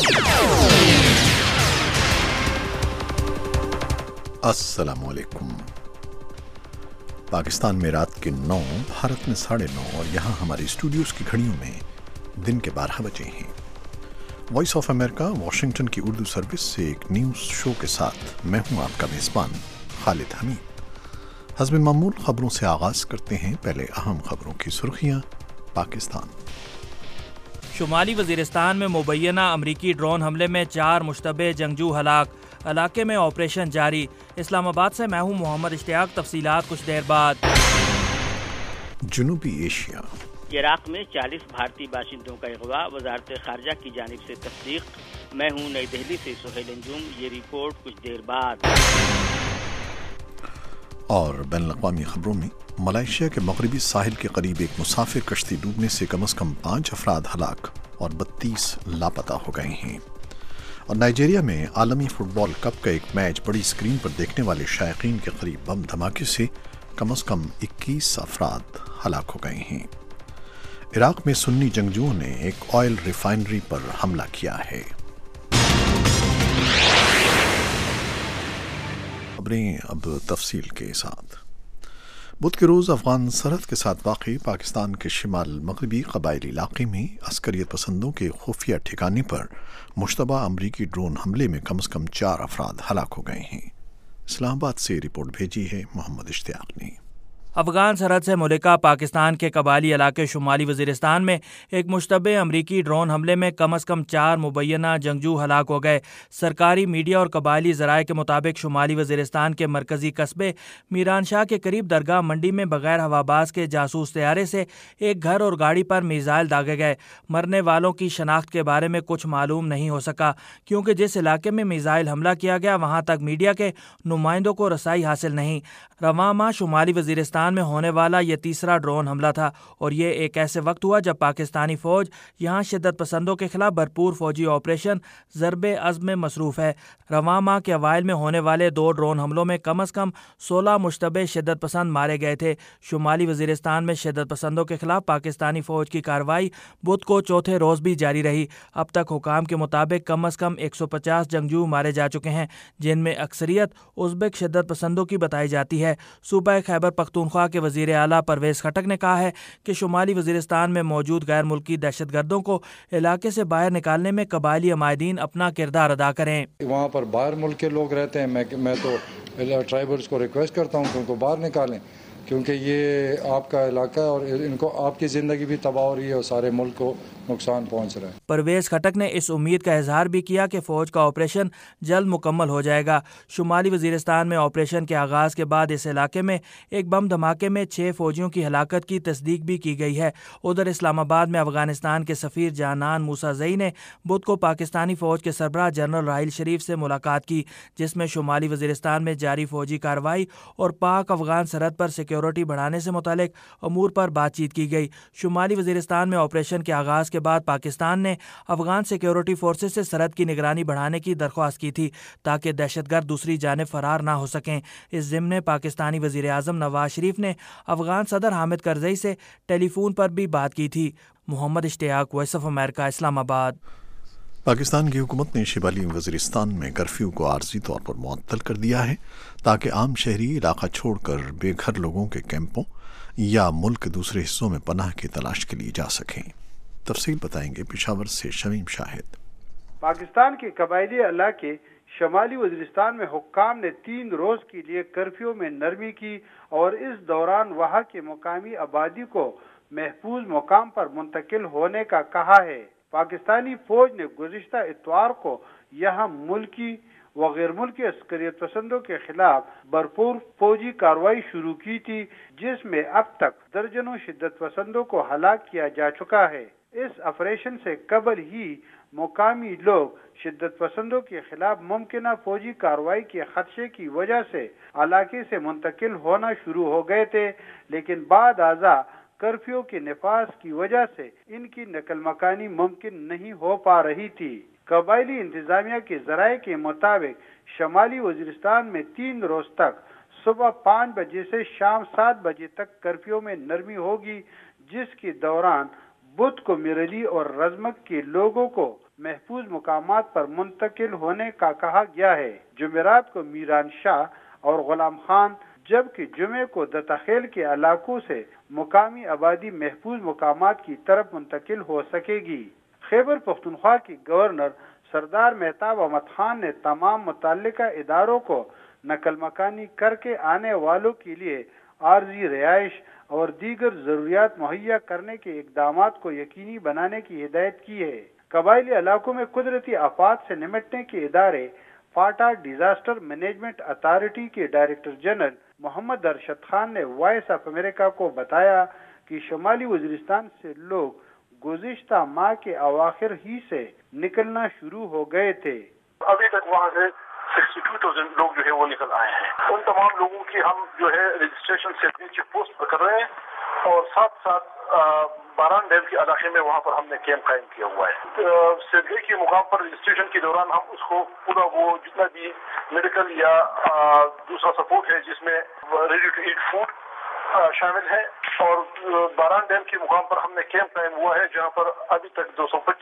अस्सलामु अलैकुम। पाकिस्तान में रात के 9, भारत में 9:30 और यहाँ हमारी स्टूडियोज़ की घड़ियों में दिन के 12 बजे हैं। वॉइस ऑफ अमेरिका वाशिंगटन की उर्दू सर्विस से एक न्यूज़ शो के साथ मैं हूँ आपका मेज़बान खालिद हमीद। हस्ब मामूल ख़बरों से आगाज़ करते हैं। पहले अहम ख़बरों की सुर्खियाँ। पाकिस्तान शुमाली वज़ीरिस्तान में मुबैना अमरीकी ड्रोन हमले में 4 मुश्तबे जंगजू हलाक। इलाके में ऑपरेशन जारी। इस्लामाबाद से मैं हूँ मोहम्मद इश्तियाक। तफसीलात कुछ देर बाद। जनूबी एशिया इराक में 40 भारतीय बाशिंदों का अगवा, वजारत खारजा की जानिब से तस्दीक। मैं हूँ नई दिल्ली से सुहेल अंजुम। ये रिपोर्ट कुछ देर बाद। और बैनुल-अक़वामी खबरों में मलेशिया के मगरबी साहिल के करीब एक मुसाफिर कश्ती डूबने से कम से कम 5 अफराद हलाक और 32 लापता हो गए हैं। और नाइजीरिया में आलमी फुटबॉल कप का एक मैच बड़ी स्क्रीन पर देखने वाले शायकीन के करीब बम धमाके से कम 21 अफराद हलाक हो गए हैं। इराक में सुन्नी जंगजुओं ने एक ऑयल रिफाइनरी पर हमला किया है। खबरें अब तफसील के साथ। बुध के रोज़ अफगान सरहद के साथ वाक़ई पाकिस्तान के शिमाल मगरबी कबायली इलाके में अस्करियत पसंदों के खुफिया ठिकाने पर मुश्तबा अमरीकी ड्रोन हमले में कम से कम 4 अफराद हलाक हो गए हैं। इस्लामाबाद से रिपोर्ट भेजी है मोहम्मद इश्तियाक ने। अफगान सरहद से मुल्का पाकिस्तान के कबायली इलाके शुमाली वज़ीरिस्तान में एक मुश्तबे अमरीकी ड्रोन हमले में कम से कम 4 मुबैना जंगजू हलाक हो गए। सरकारी मीडिया और कबायली ज़राए के मुताबिक शुमाली वज़ीरिस्तान के मरकज़ी कस्बे मीरान शाह के करीब दरगाह मंडी में बगैर हवाबाज के जासूस तैयारे से एक घर और गाड़ी पर मिसाइल दागे गए। मरने वालों की शनाख्त के बारे में कुछ मालूम नहीं हो सका, क्योंकि जिस इलाके में मिसाइल हमला किया गया वहाँ तक मीडिया के नुमाइंदों को रसाई हासिल नहीं। रवां माह शुमाली वज़ीरिस्तान में होने वाला यह तीसरा ड्रोन हमला था और ये एक ऐसे वक्त हुआ जब पाकिस्तानी फौज यहाँ शिद्दत पसंदों के खिलाफ भरपूर फौजी ऑपरेशन ज़रबे अज़्म में मसरूफ़ है। रवां माह के अवाइल में होने वाले 2 ड्रोन हमलों में कम से कम 16 मुश्तबे शिद्दत पसंद मारे गए थे। शुमाली वज़ीरिस्तान में शिद्दत पसंदों के खिलाफ पाकिस्तानी फौज की कार्रवाई बुध को चौथे रोज़ भी जारी रही। अब तक हुकाम के मुताबिक कम से कम 150 जंगजू मारे जा चुके हैं, जिनमें अक्सरियत उज़्बेक शिद्दत पसंदों की बताई जाती है। सूबा खैबर पख्तूनख्वा के वज़ीर आला परवेज़ खटक ने कहा है कि शुमाली वज़ीरिस्तान में मौजूद गैर मुल्की दहशतगर्दों को इलाके से बाहर निकालने में कबायली अमायदीन अपना किरदार अदा करें। वहाँ पर बाहर मुल्क के लोग रहते हैं। मैं तो ट्राइबल्स को रिक्वेस्ट करता हूँ कि उनको बाहर निकालें, क्योंकि ये आपका इलाका है और इनको आपकी ज़िंदगी भी तबाह हो रही है और सारे मुल्क को नुकसान पहुंच रहा है। परवेज़ खटक ने इस उम्मीद का इजहार भी किया कि फ़ौज का ऑपरेशन जल्द मुकम्मल हो जाएगा। शुमाली वज़ीरिस्तान में ऑपरेशन के आगाज़ के बाद इस इलाके में एक बम धमाके में 6 फ़ौजियों की हलाकत की तस्दीक भी की गई है। उधर इस्लामाबाद में अफ़गानिस्तान के सफ़ीर जानान मूसाज़ई ने बुध को पाकिस्तानी फ़ौज के सरबराह जनरल राहिल शरीफ से मुलाकात की, जिसमें शुमाली वज़ीरिस्तान में जारी फ़ौजी कार्रवाई और पाक अफ़गान सरहद पर सिक्योरिटी बढ़ाने से मुतालिक अमूर पर बातचीत की गई। शुमाली वज़ीरिस्तान में ऑपरेशन के आगाज़ के बाद पाकिस्तान ने अफगान सिक्योरिटी फोर्सेस से सरहद की निगरानी बढ़ाने की दरख्वास्त की थी, ताकि दहशतगर्द दूसरी जानिब फरार ना हो सकें। इस ज़िम्न पाकिस्तानी वज़ीर आज़म नवाज शरीफ ने अफगान सदर हामिद करज़ई से टेलीफोन पर भी बात की थी। Mohammad Ishtiaq, voice of America, Islamabad. Pakistan की हुकूमत ने शिमाली वज़ीरिस्तान में कर्फ्यू को आर्जी तौर पर मुअत्तल कर दिया है, ताकि आम शहरी इलाका छोड़कर बेघर लोगों के कैंपों या मुल्क के दूसरे हिस्सों में पनाह की तलाश के लिए जा सकें। तफसील बताएंगे पेशावर से शमीम शाहिद। पाकिस्तान के कबायली इलाके शुमाली वज़ीरिस्तान में हुक्काम ने 3 रोज के लिए कर्फ्यू में नरमी की और इस दौरान वहां के मुकामी आबादी को महफूज मुकाम पर मुंतकिल होने का कहा है। पाकिस्तानी फौज ने गुज़िश्ता इतवार को यहाँ मुल्की व गैर मुल्की अस्करियत पसंदों के खिलाफ भरपूर फौजी कार्रवाई शुरू की थी, जिसमें अब तक दर्जनों शिद्दत पसंदों को हलाक किया जा चुका है। इस ऑपरेशन से कबल ही मुकामी लोग शिद्दत पसंदों के खिलाफ मुमकिना फौजी कार्रवाई के खदशे की वजह से इलाके से मुंतकिल होना शुरू हो गए थे, लेकिन बाद आज़ा कर्फ्यू के नफाज की वजह से इनकी नकल मकानी मुमकिन नहीं हो पा रही थी। कबायली इंतजामिया के जराये के मुताबिक शुमाली वज़ीरिस्तान में 3 रोज तक सुबह 5 बजे से शाम 7 बजे तक कर्फ्यू में नरमी होगी, जिसके दौरान बुध को मिरली और रजमक के लोगों को محفوظ مقامات پر منتقل ہونے کا کہا گیا ہے۔ جمعرات کو میران شاہ اور غلام خان جبکہ جمعے کو دتخیل کے علاقوں سے مقامی آبادی محفوظ مقامات کی طرف منتقل ہو سکے گی۔ خیبر پختونخوا کے گورنر سردار مہتاب احمد خان نے تمام متعلقہ اداروں کو نقل مکانی کر کے آنے والوں کے لیے عارضی رہائش اور دیگر ضروریات مہیا کرنے کے اقدامات کو یقینی بنانے کی ہدایت کی ہے۔ قبائلی علاقوں میں قدرتی آفات سے نمٹنے کے ادارے فاٹا ڈیزاسٹر مینجمنٹ اتھارٹی کے ڈائریکٹر جنرل محمد ارشد خان نے وائس آف امریکہ کو بتایا کہ شمالی وزیرستان سے لوگ گزشتہ ماہ کے اواخر ہی سے نکلنا شروع ہو گئے تھے۔ ابھی تک وہاں سے 62,000 لوگ جو ہے وہ نکل آئے ہیں۔ ان تمام لوگوں کی ہم جو ہے رجسٹریشن سیلگی چیک پوسٹ پر کر رہے ہیں اور ساتھ ساتھ باران ڈیم کے علاقے میں وہاں پر ہم نے کیمپ قائم کیا ہوا ہے۔ سیلگی کے مقام پر رجسٹریشن کے دوران ہم اس کو پورا وہ جتنا بھی میڈیکل یا دوسرا سپورٹ ہے جس میں ریڈی ٹو ایٹ فوڈ شامل ہے، اور باران ڈیم کے مقام پر ہم نے کیمپ قائم ہوا ہے جہاں پر ابھی تک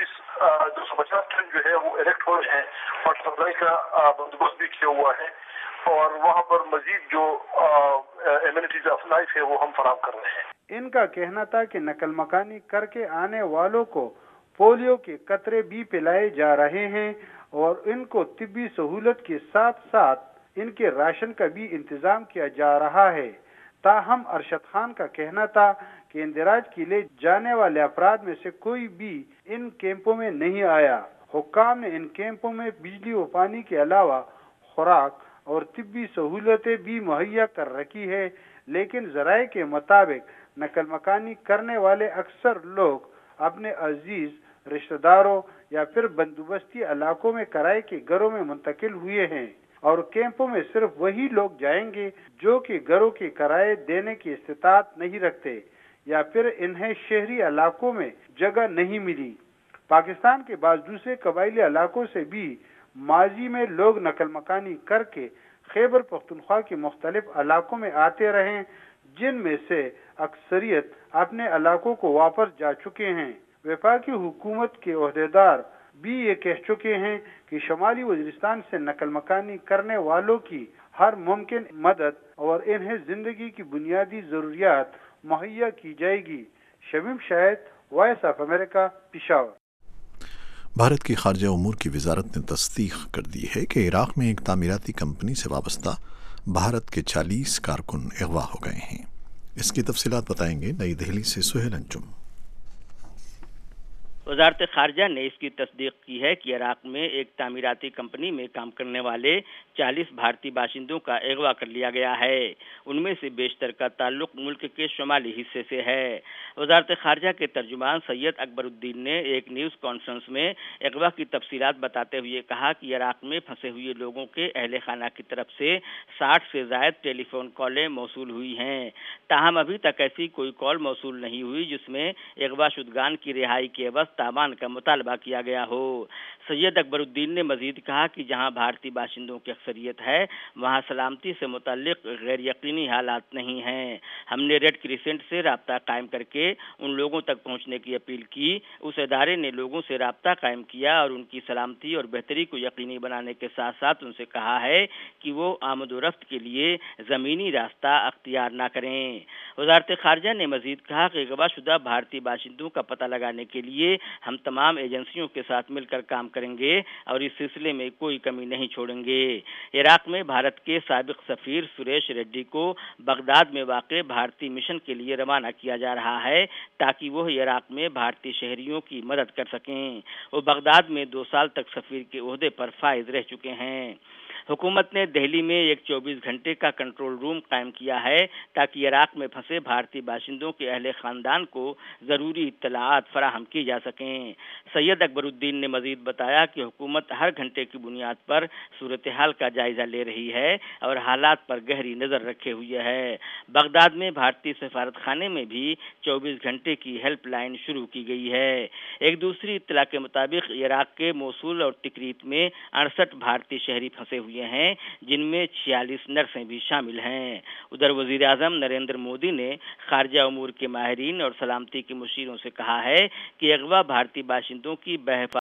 250 ٹن جو ہے وہ الیکٹ ہوئے ہیں اور سپلائی کا بندوبست بھی کیا ہوا ہے، اور وہاں پر مزید جو ایمینٹیز آف لائف ہے وہ ہم فراہم کر رہے ہیں۔ ان کا کہنا تھا کہ نقل مکانی کر کے آنے والوں کو پولیو کے قطرے بھی پلائے جا رہے ہیں اور ان کو طبی سہولت کے ساتھ ساتھ ان کے راشن کا بھی انتظام کیا جا رہا ہے۔ تاہم ارشد خان کا کہنا تھا کہ اندراج کے لیے جانے والے افراد میں سے کوئی بھی ان کیمپوں میں نہیں آیا۔ حکام نے ان کیمپوں میں بجلی و پانی کے علاوہ خوراک اور طبی سہولتیں بھی مہیا کر رکھی ہے، لیکن ذرائع کے مطابق نقل مکانی کرنے والے اکثر لوگ اپنے عزیز رشتہ داروں یا پھر بندوبستی علاقوں میں کرائے کے گھروں میں منتقل ہوئے ہیں، اور کیمپوں میں صرف وہی لوگ جائیں گے جو کہ گھروں کے کرائے دینے کی استطاعت نہیں رکھتے یا پھر انہیں شہری علاقوں میں جگہ نہیں ملی۔ پاکستان کے بعض دوسرے قبائلی علاقوں سے بھی ماضی میں لوگ نقل مکانی کر کے خیبر پختونخوا کے مختلف علاقوں میں آتے رہے، جن میں سے اکثریت اپنے علاقوں کو واپس جا چکے ہیں۔ وفاقی حکومت کے عہدیدار بھی یہ کہہ چکے ہیں کہ شمالی وزیرستان سے نقل مکانی کرنے والوں کی ہر ممکن مدد اور انہیں زندگی کی بنیادی ضروریات مہیا کی جائے گی۔ Shamim Shahid, voice of America, Peshawar. Bharat کی خارجہ امور کی وزارت نے تصدیق کر دی ہے کہ عراق میں ایک تعمیراتی کمپنی سے وابستہ بھارت کے 40 کارکن اغوا ہو گئے ہیں۔ اس کی تفصیلات بتائیں گے نئی دہلی سے سہیل انجم۔ وزارت خارجہ نے اس کی تصدیق کی ہے کہ عراق میں ایک تعمیراتی کمپنی میں کام کرنے والے 40 بھارتی باشندوں کا اغوا کر لیا گیا ہے۔ ان میں سے بیشتر کا تعلق ملک کے شمالی حصے سے ہے۔ وزارت خارجہ کے ترجمان سید اکبر الدین نے ایک نیوز کانفرنس میں اغوا کی تفصیلات بتاتے ہوئے کہا کہ عراق میں پھنسے ہوئے لوگوں کے اہل خانہ کی طرف سے 60 سے زائد ٹیلی فون کالیں موصول ہوئی ہیں، تاہم ابھی تک ایسی کوئی کال موصول نہیں ہوئی جس میں اغوا شدگان کی رہائی کے عوض تاوان کا مطالبہ کیا گیا ہو۔ سید اکبر الدین نے مزید کہا کہ جہاں بھارتی باشندوں کی اکثریت ہے وہاں سلامتی سے متعلق غیر یقینی حالات نہیں ہیں۔ ہم نے ریڈ کریسنٹ سے رابطہ قائم کر کے ان لوگوں تک پہنچنے کی اپیل کی۔ اس ادارے نے لوگوں سے رابطہ قائم کیا اور ان کی سلامتی اور بہتری کو یقینی بنانے کے ساتھ ساتھ ان سے کہا ہے کہ وہ آمد و رفت کے لیے زمینی راستہ اختیار نہ کریں۔ وزارت خارجہ نے مزید کہا کہ اغوا شدہ بھارتی باشندوں کا پتہ لگانے کے لیے ہم تمام ایجنسیوں کے ساتھ مل کر کام کریں گے اور اس سلسلے میں کوئی کمی نہیں چھوڑیں گے۔ عراق میں بھارت کے سابق سفیر سریش ریڈی کو بغداد میں واقع بھارتی مشن کے لیے روانہ کیا جا رہا ہے تاکہ وہ عراق میں بھارتی شہریوں کی مدد کر سکیں۔ وہ بغداد میں 2 سال تک سفیر کے عہدے پر فائز رہ چکے ہیں۔ حکومت نے دہلی میں ایک 24 گھنٹے کا کنٹرول روم قائم کیا ہے تاکہ عراق میں پھنسے بھارتی باشندوں کے اہل خاندان کو ضروری اطلاعات فراہم کی جا سکیں۔ سید اکبر الدین نے مزید بتایا کہ حکومت ہر گھنٹے کی بنیاد پر صورتحال کا جائزہ لے رہی ہے اور حالات پر گہری نظر رکھے ہوئے ہے۔ بغداد میں بھارتی سفارت خانے میں بھی 24 گھنٹے کی ہیلپ لائن شروع کی گئی ہے۔ ایک دوسری اطلاع کے مطابق عراق کے موصول اور تکریت میں 68 بھارتی شہری پھنسے ہوئے ہیں جن میں 46 نرسیں بھی شامل ہیں۔ ادھر وزیر اعظم نریندر مودی نے خارجہ امور کے ماہرین اور سلامتی کے مشیروں سے کہا ہے کہ اغوا بھارتی باشندوں کی بحفاظت